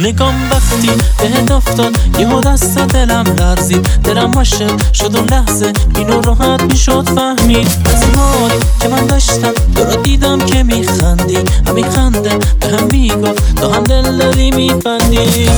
نگام وقتی بهت افتاد یهو دست دلم لرزید، دلم عاشق شد اون لحظه اینو راحت میشد فهمید. از این حال که من داشتم تو رو دیدم که میخندی، همین خنده به هم میگفت تو هم دل داری میبندی.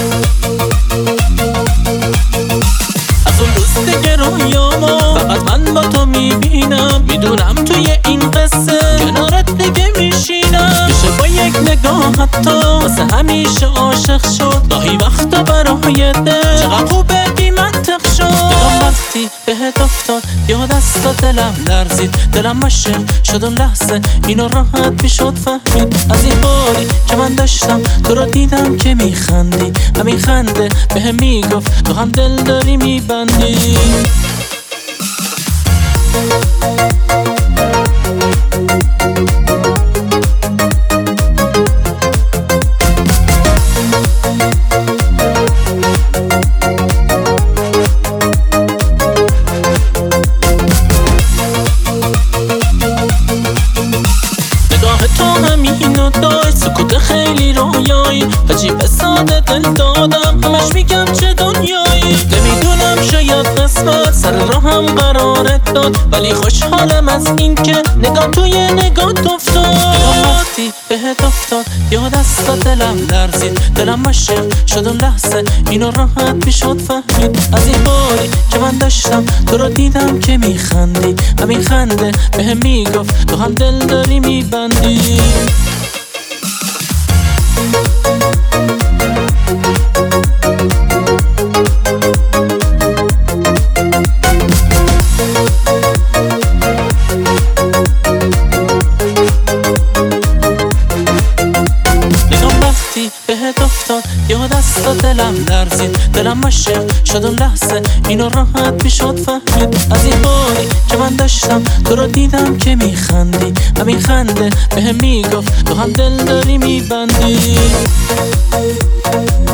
از اون روز دیگه رویامو فقط من با تو میبینم، میدونم توی این قصه کنارت دیگه میشینم. میشه با یک نگاه حتی واسه همیشه عاشق شد، گاهی وقتا برای دل چقدر خوبه بی منطق شد. نگام وقتی بهت افتاد یا دستا دلم لرزید، دلم عاشق شد اون لحظه اینو راحت میشد فهمید. از این حالی که من داشتم تو رو دیدم که میخندی، همین خنده به هم میگفت تو هم دل داری میبندی. تو همینو داشت، سکوت خیلی رویایی، عجیب ساده دل دادم همش میگم چه دنیایی. نمیدونم شاید قسمت سر راهم قرارت داد، ولی خوشحالم از این که نگاه توی نگات افتاد. وقتی بهت افتاد یا دستا دلم لرزید، دلم عاشق شد اون لحظه اینو راحت میشد فهمید. از این حالی که من داشتم تو رو دیدم که میخندی، همین خنده به هم میگفت تو هم دل داری میبندی. بهت افتاد یا دستا دلم لرزید، دلم عاشق شد اون لحظه اینو راحت میشد فهمید. از این حالی که من داشتم تو رو دیدم که میخندی، همین خنده به هم میگفت تو هم دل داری میبندی.